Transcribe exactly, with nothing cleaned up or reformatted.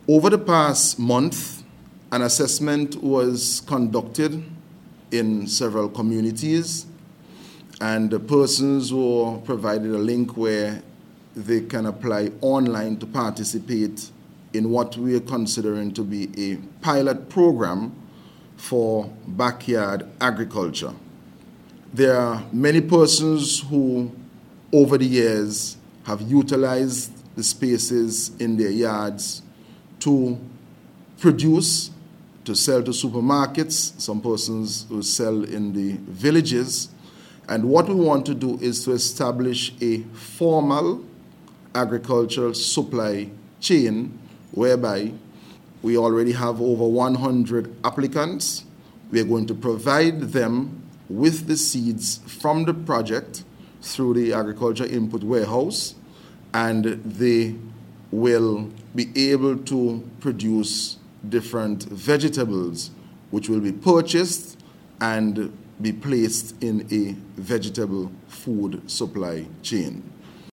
Over the past month, an assessment was conducted in several communities, and the persons were provided a link where they can apply online to participate in what we are considering to be a pilot program for backyard agriculture. There are many persons who, over the years, have utilized the spaces in their yards to produce, to sell to supermarkets, some persons who sell in the villages. And what we want to do is to establish a formal agricultural supply chain whereby we already have over one hundred applicants. We are going to provide them with the seeds from the project through the Agriculture Input Warehouse, and they will be able to produce different vegetables which will be purchased and be placed in a vegetable food supply chain.